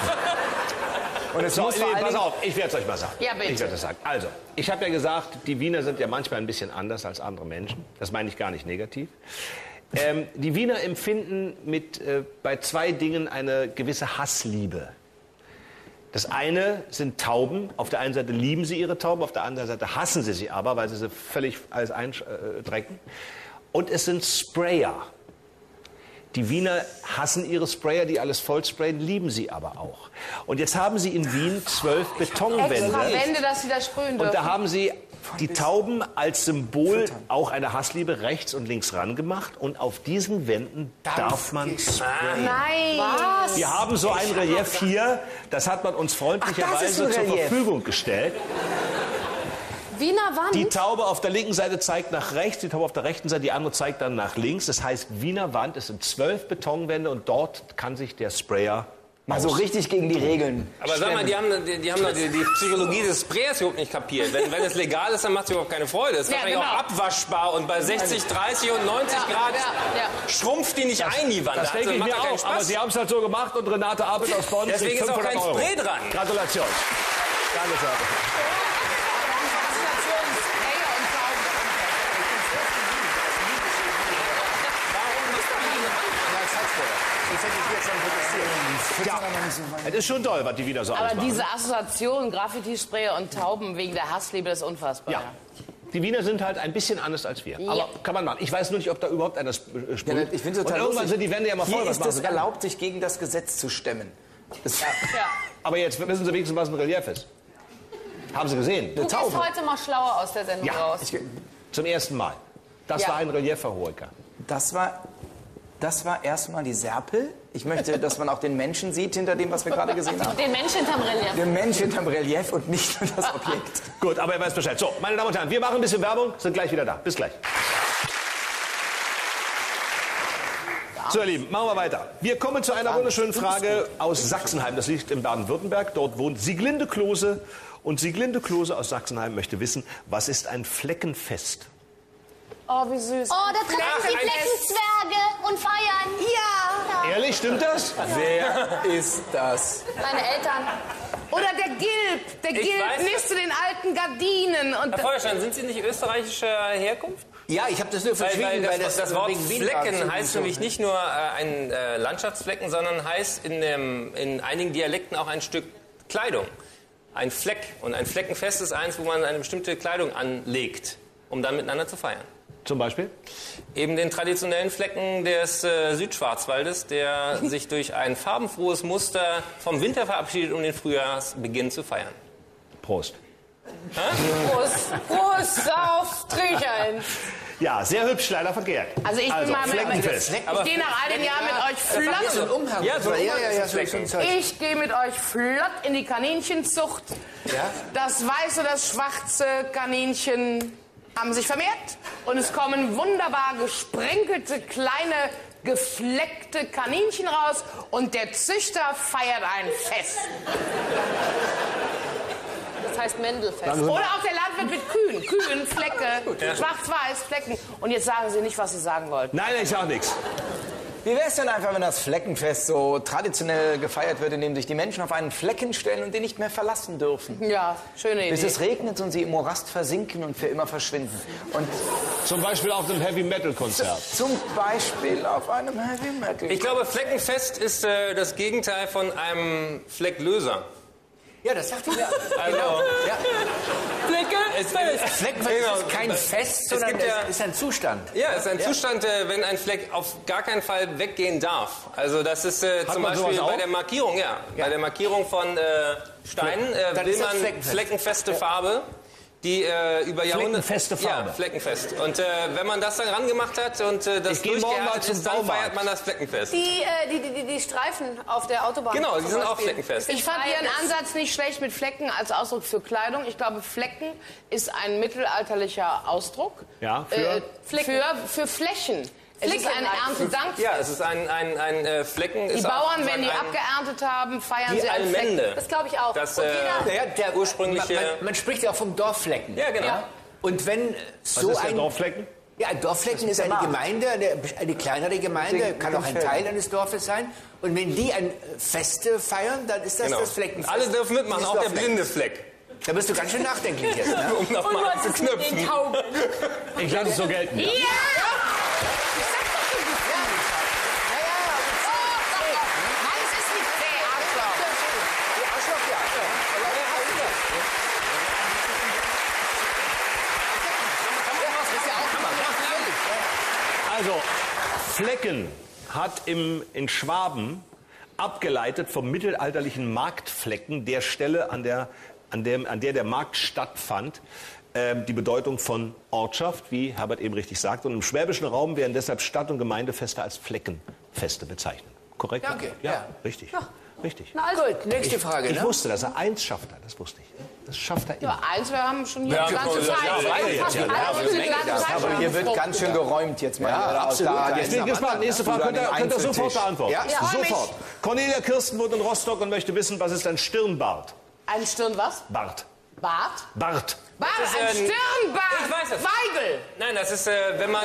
Und es So, muss nee, vor allen pass Dingen, auf, ich werde es euch mal sagen. Ja, bitte. Ich werde es sagen. Also, ich habe ja gesagt, die Wiener sind ja manchmal ein bisschen anders als andere Menschen. Das meine ich gar nicht negativ. Ähm, die Wiener empfinden mit, äh, bei zwei Dingen eine gewisse Hassliebe. Das eine sind Tauben. Auf der einen Seite lieben sie ihre Tauben, auf der anderen Seite hassen sie sie aber, weil sie sie völlig alles eindrecken. Und es sind Sprayer. Die Wiener hassen ihre Sprayer, die alles vollsprayen, lieben sie aber auch. Und jetzt haben sie in Wien zwölf Betonwände. Extra Wände, dass sie da sprühen Und dürfen. da haben sie die Tauben als Symbol auch einer Hassliebe rechts und links ran gemacht. Und auf diesen Wänden darf man sprayen. Nein. Was? Wir haben so ein Relief hier, das hat man uns freundlicherweise Ach, das ist ein zur Relief. Verfügung gestellt. Wiener Wand. Die Taube auf der linken Seite zeigt nach rechts, die Taube auf der rechten Seite, die andere zeigt dann nach links. Das heißt, Wiener Wand, es sind zwölf Betonwände und dort kann sich der Sprayer mal so richtig gegen die Regeln. Aber sag mal, die haben, die, die haben doch die, die Psychologie des Sprayers überhaupt nicht kapiert. Wenn, wenn es legal ist, dann macht es überhaupt keine Freude. Es ist Ja, wahrscheinlich genau. auch abwaschbar und bei sechzig, dreißig und neunzig Ja, Grad ja, ja. schrumpft die nicht ein, die Wand. Das denke Also ich macht mir ja keinen auch, aber Spaß. sie haben es halt so gemacht und Renate Arbeit aus Bonn Deswegen kriegt ist auch kein fünfhundert Euro. Spray dran. Gratulation. Danke, Sarah. Ja, es ist schon toll, was die wieder so alles Aber machen. diese Assoziation, Graffiti-Sprayer und Tauben wegen der Hassliebe, das ist unfassbar. Ja. Die Wiener sind halt ein bisschen anders als wir. Ja. Aber kann man machen. Ich weiß nur nicht, ob da überhaupt einer sp- äh, sprüht. Ja, ich finde und total irgendwann lustig. sind die Wände ja mal voll. Hier Was ist machen es sie dann? erlaubt, sich gegen das Gesetz zu stemmen. Das, Ja. Aber jetzt wissen Sie wenigstens, was ein Relief ist. Haben Sie gesehen? Du gehst heute mal schlauer aus der Sendung Ja. raus. ich, Zum ersten Mal. Das Ja. war ein Reliefverhoeker. das war, das war erstmal die Serpel. Ich möchte, dass man auch den Menschen sieht hinter dem, was wir gerade gesehen haben. Den Menschen hinterm Relief. Den Mensch hinterm Relief und nicht nur das Objekt. Gut, aber ihr weißt Bescheid. So, meine Damen und Herren, wir machen ein bisschen Werbung, sind gleich wieder da. Bis gleich. So, ihr Lieben, machen wir weiter. Wir kommen zu einer wunderschönen Frage aus Sachsenheim. Das liegt in Baden-Württemberg. Dort wohnt Sieglinde Klose. Und Sieglinde Klose aus Sachsenheim möchte wissen, was ist ein Fleckenfest? Oh, wie süß. Oh, da treffen sich Fleckenzwerge und feiern. Ja. Ehrlich, stimmt das? Wer ist das? Meine Eltern. Oder der Gilb. Der Ich Gilb weiß, nächst zu den alten Gardinen. Und Herr Feuerstein, sind Sie nicht österreichischer Herkunft? Ja, ich habe das nur Weil, verschwiegen, weil weil das, das, das Wort wegen Wien war Flecken zu- heißt für mich nicht nur äh, ein äh, Landschaftsflecken, sondern heißt in, dem, in einigen Dialekten auch ein Stück Kleidung. Ein Fleck. Und ein Fleckenfest ist eins, wo man eine bestimmte Kleidung anlegt, um dann miteinander zu feiern. Zum Beispiel? Eben den traditionellen Flecken des äh, Südschwarzwaldes, der sich durch ein farbenfrohes Muster vom Winter verabschiedet, um den Frühjahrsbeginn zu feiern. Prost. Prost, Prost auf Trächern. Ja, sehr hübsch, leider verkehrt. Also ich bin mal mit, Fleckenfest. ich gehe nach all den Jahren mit euch flott. So ein Umhang. Ja, so ein ja, ja, Umhang ja, ist so, ein so ein Flecken. Zeug. Ich gehe mit euch flott in die Kaninchenzucht. Ja? Das weiße, das schwarze Kaninchen haben sich vermehrt. Und es kommen wunderbar gesprenkelte, kleine, gefleckte Kaninchen raus. Und der Züchter feiert ein Fest. Das heißt Mendelfest. Oder auch der Landwirt mit Kühen. Kühen, Flecke, schwarz-weiß, Flecken. Und jetzt sagen Sie nicht, was Sie sagen wollten. Nein, ich sag nichts. Wie wäre es denn einfach, wenn das Fleckenfest so traditionell gefeiert wird, indem sich die Menschen auf einen Flecken stellen und den nicht mehr verlassen dürfen? Ja, schöne Bis Idee. es regnet und sie im Morast versinken und für immer verschwinden. Und Zum Beispiel auf einem Heavy-Metal-Konzert. zum Beispiel auf einem Heavy Metal. Ich glaube, Fleckenfest ist äh, das Gegenteil von einem Flecklöser. Ja, das dachte ich ja. Also, ja. es, Fleckenfest Genau. ist kein Fest, Es sondern gibt ja- es ist ein Zustand. Ja, es ist ein Zustand, äh, wenn ein Fleck auf gar keinen Fall weggehen darf. Also das ist äh, zum man Beispiel sowas auch? bei der Markierung, ja, bei der Markierung von äh, Steinen äh, Dann will ist das man Fleckenfest. fleckenfeste Farbe, die äh, über Jahrhunderte... Fleckenfeste Farbe. Ja, fleckenfest. Und äh, wenn man das dann rangemacht hat und äh, das Ich geh morgen mal durchgehärtet zum ist, dann Baumarkt. feiert man das Fleckenfest. Die, äh, die, die, die, die Streifen auf der Autobahn. Genau, die zum sind auch Beispiel. fleckenfest. Ich fand Ihren Ansatz nicht schlecht mit Flecken als Ausdruck für Kleidung. Ich glaube, Flecken ist ein mittelalterlicher Ausdruck. Ja, für? Äh, für, für Flächen. Es ist ein Erntedankfest. Ja, es ist ein, ein, ein äh, Flecken. Die ist auch Bauern, wenn die ein, abgeerntet haben, feiern die sie einen Flecken. Almende. Das glaube ich auch. Das, Und äh, jeder, Ja, der ursprüngliche- Man, man, man spricht ja auch vom Dorfflecken. Ja, genau. Ja? Und wenn Was so ist der ein Dorfflecken? Ja, ein Dorfflecken ist eine Gemeinde, eine, eine kleinere Gemeinde, kann auch ein Teil eines Dorfes sein. Und wenn die ein Feste feiern, dann ist das Genau. das Fleckenfest. Alle dürfen mitmachen, Das auch der Dorfflecken. blinde Fleck. Da bist du ganz schön nachdenklich jetzt. Ne? Um noch Und mal was zu ist mit den knüpfen. Tauben? Ich lasse es so gelten. Ja! Hans ist nicht fair, Arschloch. Also, Flecken hat im, in Schwaben abgeleitet vom mittelalterlichen Marktflecken, der Stelle, an der, an dem, an der der Markt stattfand, ähm, die Bedeutung von Ortschaft, wie Herbert eben richtig sagt. Und im schwäbischen Raum werden deshalb Stadt- und Gemeindefeste als Fleckenfeste bezeichnet. Korrekt? Danke. Ja, Ja. richtig. Richtig. na also, Gut, nächste Frage. Ich Ne? wusste, dass er eins schafft. Das wusste ich. Das schafft er immer. Ja, eins, wir haben schon hier Ja, die ganze ja, Zeit. ja, beide jetzt, Fast ja. alle Ja, haben die ganze Zeit Aber schon hier wird gefruchtet. ganz schön geräumt jetzt mal. Ja, aus absolut. da Jetzt Jetzt bin ich gespannt. Nächste Frage könnt ihr, könnt ihr sofort Einzeltisch. beantworten. Ja. Ja. Sofort. Cornelia Kirsten wohnt in Rostock und möchte wissen, was ist ein Stirnbart? Ein Stirn was? Bart. Bart? Bart. Bart, Das ist, ein äh, Stirnbart. ich weiß es. Weigel. Nein, das ist, äh, wenn man...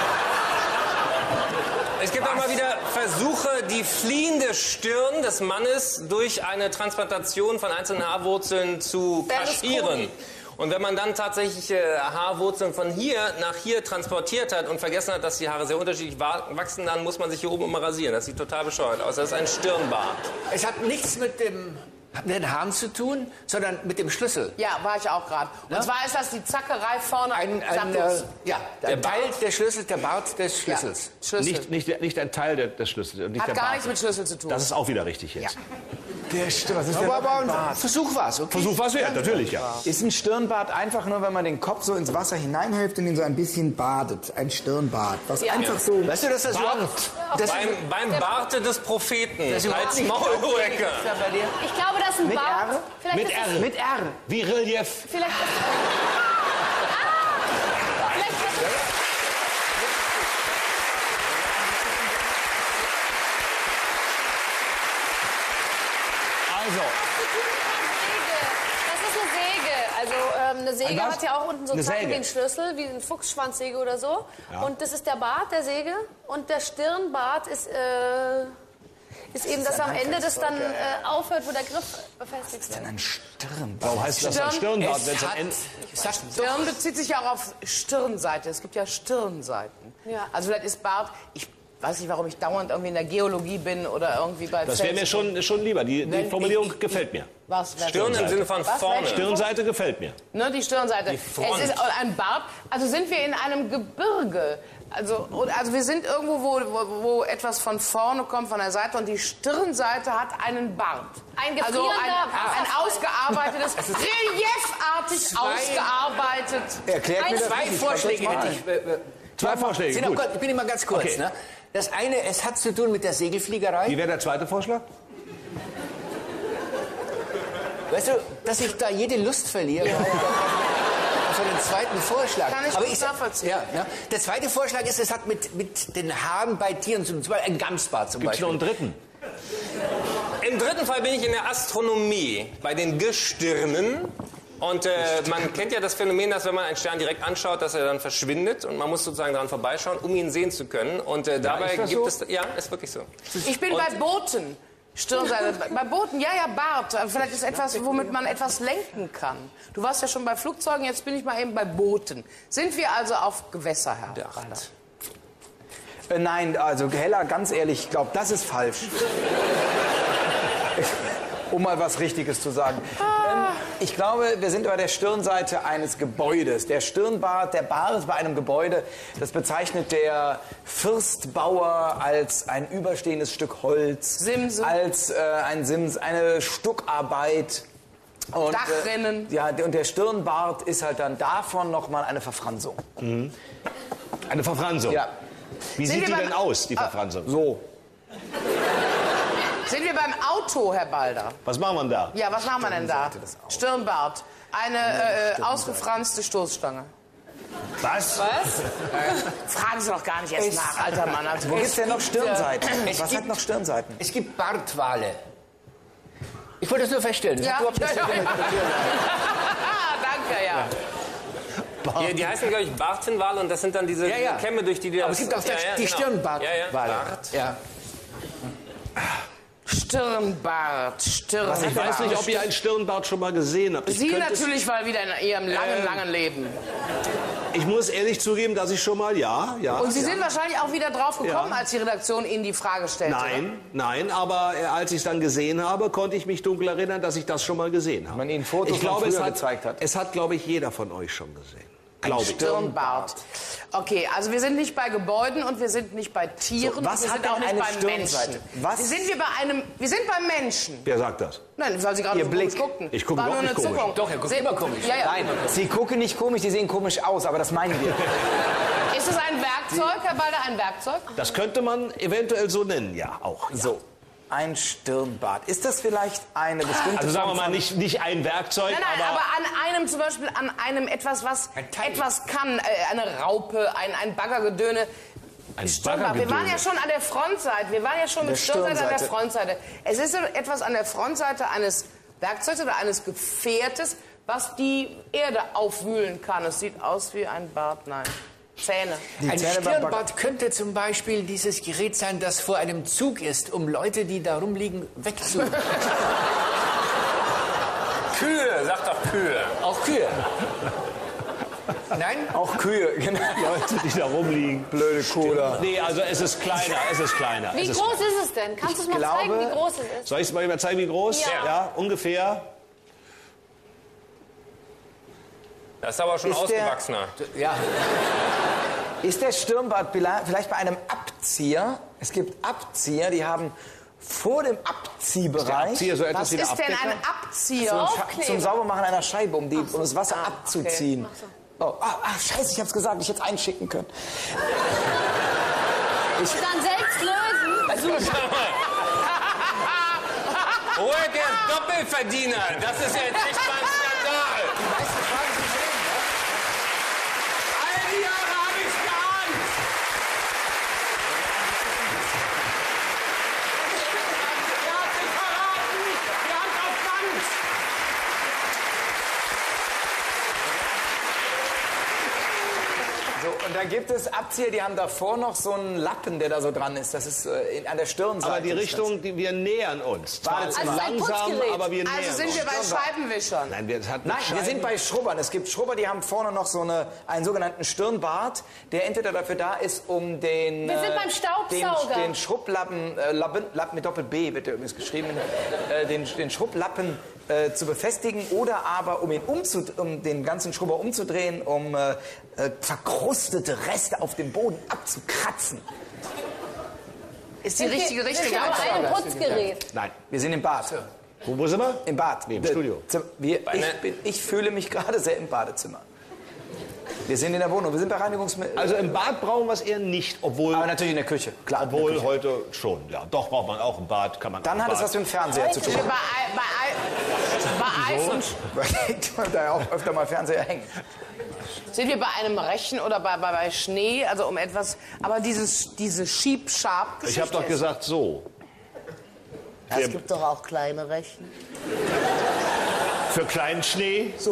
Es gibt auch mal wieder Versuche, die fliehende Stirn des Mannes durch eine Transplantation von einzelnen Haarwurzeln zu kaschieren. Und wenn man dann tatsächlich äh, Haarwurzeln von hier nach hier transportiert hat und vergessen hat, dass die Haare sehr unterschiedlich wa- wachsen, dann muss man sich hier oben immer rasieren. Das sieht total bescheuert aus. Das ist ein Stirnbart. Es hat nichts mit dem mit den Haaren zu tun, sondern mit dem Schlüssel. Ja, war ich auch gerade. Und Ja? zwar ist das die Zackerei vorne Ein, am ein, äh, Sattus. ja, ein Teil des Schlüssels, der Bart des Schlüssels. Ja, Schlüssel. Nicht, nicht, nicht ein Teil der- des Schlüssels. und Nicht Hat der gar Bart. nichts mit Schlüssel zu tun. Das ist auch wieder richtig jetzt. Der stimmt. Was ist Aber, aber denn ein Versuch war es, okay? Versuch was wert, natürlich, ja. Ist ein Stirnbad einfach nur, wenn man den Kopf so ins Wasser hineinhilft und ihn so ein bisschen badet? Ein Stirnbad. Was einfach so... Weißt du, dass das überhaupt... Das, Beim, beim Barte des Propheten das überhaupt als nicht Maulrecke. ist da bei dir? ich glaube, dass ein Mit Bart... R? Vielleicht Mit ist R. es, Mit R. Wie Relief. vielleicht ist es, ah, vielleicht ist es, Also, Das ist eine Säge. Also ähm, eine Säge Ein was? hat ja auch unten Eine sozusagen Säge. den Schlüssel, wie eine Fuchsschwanzsäge oder so. Ja. Und das ist der Bart der Säge. Und der Stirnbart ist, äh, ist eben, dass am Ende das dann äh, aufhört, wo der Griff befestigt Dann wird. ein Stirnbart. Warum heißt das dann Stirn- Stirnbart? Wenn's es am hat, Ende es hat Stirn bezieht sich ja auch auf Stirnseite. Es gibt ja Stirnseiten. Ja. Also vielleicht ist Bart, ich weiß nicht, warum ich dauernd irgendwie in der Geologie bin oder irgendwie bei Das wäre mir Felsen. schon, schon lieber. Die, die Nein, Formulierung ich- ich- gefällt mir. Was? wer- Stirn im Sinne von Was? vorne. Welche? Stirnseite gefällt mir. Ne, die Stirnseite. Front. Es ist ein Bart. Also sind wir in einem Gebirge. Also, und- also wir sind irgendwo, wo, wo, wo etwas von vorne kommt, von der Seite, und die Stirnseite hat einen Bart. Ein Also ein, gefrierender ein ausgearbeitetes, reliefartig ausgearbeitet. Erklärt mir das zwei nicht, ich Vorschläge glaub, das hätte ich. Äh, äh, Zwei Vorschläge, Sind auch gut. gut. Ich bin immer ganz kurz. Okay. Ne? Das eine, es hat zu tun mit der Segelfliegerei. Wie wäre der zweite Vorschlag? Weißt du, dass ich da jede Lust verliere auf den zweiten Vorschlag. Kann ich Aber gut ich, nachvollziehen. ja, ja. Der zweite Vorschlag ist, es hat mit, mit den Haaren bei Tieren zu tun. Zum Beispiel ein Gamsbart zum Gibt es noch Beispiel. einen dritten? Im dritten Fall bin ich in der Astronomie, bei den Gestirnen. Und äh, man kennt ja das Phänomen, dass wenn man einen Stern direkt anschaut, dass er dann verschwindet. Und man muss sozusagen daran vorbeischauen, um ihn sehen zu können. Und äh, dabei ist das gibt so? es... Ja, ist wirklich so. Ich bin bei Booten. Stirnseite. Bei Booten, ja, ja, Bart. Vielleicht ist etwas, womit man etwas lenken kann. Du warst ja schon bei Flugzeugen, jetzt bin ich mal eben bei Booten. Sind wir also auf Gewässer, Herr Balder? Äh, nein, also Hella, ganz ehrlich, ich glaube, das ist falsch. Um mal was Richtiges zu sagen. Ähm, ich glaube, wir sind bei der Stirnseite eines Gebäudes. Der Stirnbart, der Bart bei einem Gebäude, das bezeichnet der Fürstbauer als ein überstehendes Stück Holz. Simse. Als äh, ein Sims, eine Stuckarbeit. Und, Dachrinnen. Äh, ja, und der Stirnbart ist halt dann davon nochmal eine Verfransung. Eine Verfransung. Ja, Wie Sind sieht die wir denn beim- aus, die Verfransung? so. Sind wir beim Auto, Herr Balder? Was machen wir denn da? Ja, was machen wir denn da? Stirnbart. Eine äh, ausgefranste Stoßstange. Was? Fragen Sie doch gar nicht erst nach, alter Mann. Also, Wo gibt's denn noch Stirnseiten? Es Was gibt- hat noch Stirnseiten? Es gibt Bartwale. Ich wollte das nur feststellen. Das Ja, hat überhaupt ja, nichts ja, mit dem- ja. Danke, ja. Die, die heißen, glaube ich, Bartenwale. Und das sind dann diese Ja, ja. Kämme, durch die die Aber das... es gibt auch ja, das- ja, die genau. Stirnbart- Ja, ja. Wale. Bart. Ja. Stirnbart, Stirnbart. Ich weiß nicht, ob ihr einen Stirnbart schon mal gesehen habt. Ich, Sie könnte es- natürlich, weil wieder in Ihrem langen, langen Leben. ich muss ehrlich zugeben, dass ich schon mal, ja, ja. Und Sie ja. sind wahrscheinlich auch wieder drauf gekommen, Ja. als die Redaktion Ihnen die Frage stellte. Nein, nein, aber äh, als ich es dann gesehen habe, konnte ich mich dunkel erinnern, dass ich das schon mal gesehen habe. Man Ihnen Fotos ich glaube, von früher es hat, gezeigt hat. Es hat, glaube ich, jeder von euch schon gesehen. Glaube ich. Stirnbart. Okay, also wir sind nicht bei Gebäuden und wir sind nicht bei Tieren So, was und wir hat sind auch denn nicht eine bei Stirnseite? Menschen. Was- Wir sind wir bei einem, wir sind beim Menschen. Wer sagt das? Nein, weil Sie gerade Ihr so Blick. komisch guckten. Ich gucke War nur überhaupt eine nicht komisch. Zuckung. Doch, er guckt Sie- immer komisch. Ja, ja. Nein, Sie gucken nicht komisch, Sie sehen komisch aus, aber das meinen wir. Ist es ein Werkzeug, Herr Balder, ein Werkzeug? Das könnte man eventuell so nennen, ja, auch. So, ein Stirnbart. Ist das vielleicht eine bestimmte Also sagen wir Form mal, von- nicht, nicht ein Werkzeug, Nein, nein, aber, aber an einem zum Beispiel, an einem etwas, was Ein Teil. etwas kann, äh, eine Raupe, ein, ein Baggergedöne. ein Stirnbart. Wir waren ja schon an der Frontseite. Wir waren ja schon mit Der Stirnseite an der Stirnseite. Frontseite. Es ist etwas an der Frontseite eines Werkzeugs oder eines Gefährtes, was die Erde aufwühlen kann. Es sieht aus wie ein Bart, nein. Zähne. Die Ein Zähne beim Stirnbart könnte zum Beispiel dieses Gerät sein, das vor einem Zug ist, um Leute, die da rumliegen, wegzu... Kühe, sag doch Kühe. Auch Kühe. Nein? Auch Kühe, genau. Leute, die da rumliegen. Blöde Kuh da. Nee, also es ist kleiner, es ist kleiner. Wie es ist groß ist es denn? Kannst du es mal glaube- zeigen, wie groß es ist? Soll ich es mal über zeigen, wie groß? Ja. ungefähr. Das ist aber schon Ist der- ausgewachsener. Ja. Ist der Stirnbart bela- vielleicht bei einem Abzieher? Es gibt Abzieher, die haben vor dem Abziehbereich Abzieher so etwas Was wie der ist denn Abdecker? ein Abzieher? so ein Scha- Aufkleber. zum Saubermachen einer Scheibe, um, die, um das Wasser Ah, abzuziehen. Oh, ah, ah, scheiße, ich hab's gesagt, ich hätte es einschicken können. Und dann selbst lösen. Ruhe, der Doppelverdiener. Das ist ja jetzt echt mal ein Skandal. All die Jahre habe ich geahnt. Er hat sich verraten. Er hat So, und da gibt es Abzieher, die haben davor noch so einen Lappen, der da so dran ist. Das ist äh, in, an der Stirnseite. Aber die Richtung, die, wir nähern uns. Zwar Badezimmer. Also ein langsam, Putzgerät. aber wir nähern Also sind uns. wir bei Scheibenwischern. Nein, wir, es hat mit Nein, wir sind Scheiben- bei Schrubbern. Es gibt Schrubber, die haben vorne noch so eine, einen sogenannten Stirnbart, der entweder dafür da ist, um den... Wir sind beim Staubsauger. Den, den Schrubplappen, äh, Lappen, Lappen mit Doppel-B wird der übrigens geschrieben, äh, den, den Schrubplappen äh, zu befestigen oder aber, um, ihn umzu, um den ganzen Schrubber umzudrehen, um äh, äh, verkrustete Reste auf dem Boden abzukratzen. Ist die richtige Richtung. Ich habe ein Putzgerät. Nein. Wir sind im Bad. Wo, wo sind wir? Im Bad. Nee, im Äh, Studio. Zim- Wir, ich, bin, ich fühle mich gerade sehr im Badezimmer. Wir sind in der Wohnung. Wir sind bei Reinigungsmitteln. Also im Bad brauchen wir es eher nicht, obwohl, aber natürlich in der Küche. Klar. in der obwohl Küche. heute schon. Ja, doch braucht man auch im Bad. Kann man Dann auch hat im es was Bad. mit dem Fernseher zu tun. Sind wir bei, Ei- bei, Ei- bei Eis und Weil da auch öfter mal Fernseher hängt. sind wir bei einem Rechen oder bei, bei, bei Schnee, also um etwas, aber dieses, diese Schieb-Schab-Geschichte. Ich habe doch ist- gesagt so. Es gibt doch auch kleine Rechen. Für kleinen Schnee. So.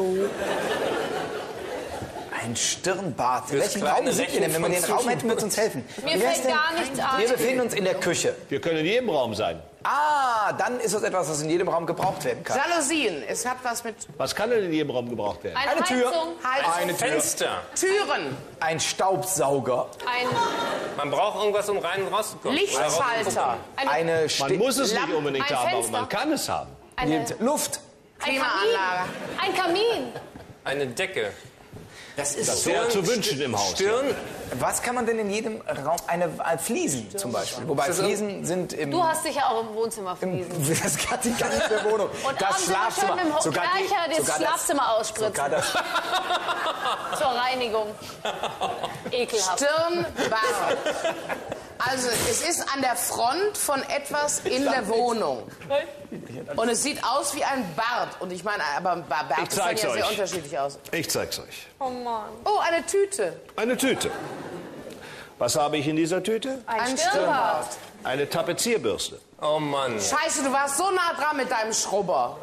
Ein Stirnbart. In Fürs welchem kleine Raum sind wir denn? Wenn wir den Rechen Raum von hätten, würde es uns helfen. Mir Wie wär's fällt gar nichts ein. Wir befinden uns in der Küche. Wir können in jedem Raum sein. Ah, dann ist das etwas, was in jedem Raum gebraucht werden kann. Jalousien. Es hat was mit Was kann denn in jedem Raum gebraucht werden? Eine, Eine Tür. Heizung. Heizung. Eine Tür. Fenster. Türen, Ein Staubsauger. Ein, Man braucht irgendwas, um rein und rauszukommen. Lichtschalter, eine, Eine Man Ste muss es nicht Lampen, unbedingt ein haben, aber Fenster. man kann es haben. eine, Luft. ein Klimaanlage. Kamin. Ein Kamin. Eine Decke. Das ist Das wäre zu wünschen im Haus. Stirn. Was kann man denn in jedem Raum? Eine, eine Fliesen zum Beispiel. Wobei Das ist Fliesen sind im. Du hast sicher auch im Wohnzimmer Fliesen. Das kann die ganze Wohnung. Und das abends immer schön mit dem Sogar die- Kercher das sogar Schlafzimmer ausspritzen. Sogar das, Zur Reinigung. Ekelhaft. Stirnbart. Also es ist an der Front von etwas in der Wohnung. Und es sieht aus wie ein Bart. Und ich meine, aber Bärte Ich sehen zeig's ja sehr euch. unterschiedlich aus. Ich zeig's euch. Oh Mann. Oh, eine Tüte. Eine Tüte. Was habe ich in dieser Tüte? Ein Stirnbart. Eine Tapezierbürste. Oh Mann. Scheiße, du warst so nah dran mit deinem Schrubber.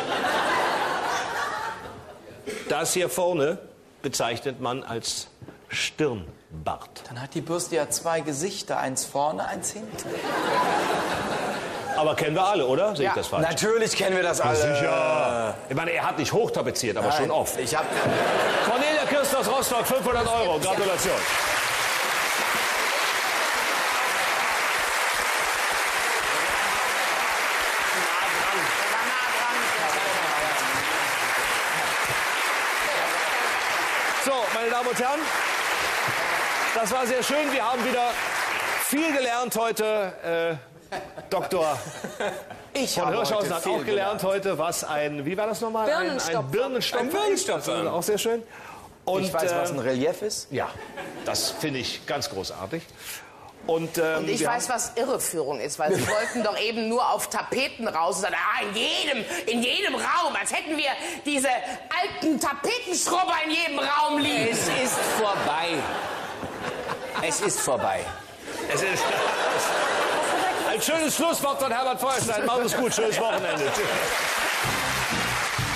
Das hier vorne bezeichnet man als Stirnbart. dann hat die Bürste ja zwei Gesichter. Eins vorne, eins hinten. Aber kennen wir alle, oder? Sehe ich das falsch? Natürlich kennen wir das alle. Sicher. Ich meine, er hat nicht hochtapeziert, aber schon oft. Ich hab. Cornelia Kirst aus Rostock, fünfhundert Euro. Gratulation. So, meine Damen und Herren, das war sehr schön. Wir haben wieder viel gelernt heute. Äh, Doktor Ich von habe Hirschhausen heute hat viel auch gelernt heute, was ein, wie war das nochmal? Ein, Birnenstopfer. ein Birnenstopfer. Ein Birnenstopfer. Das ist auch sehr schön. Und, Ich weiß, was äh, ein Relief ist. ja, das finde ich ganz großartig. Und, ähm, Und ich wir weiß, was Irreführung ist, weil sie wollten doch eben nur auf Tapeten raus und sagen, ah, in jedem, in jedem Raum, als hätten wir diese alten Tapetenschrubber in jedem Raum liegen. Es ist vorbei. Es ist vorbei. haben, es ist ein schönes Schlusswort von Herbert Feuerstein. Machen Sie es gut, schönes Wochenende. Tschüss.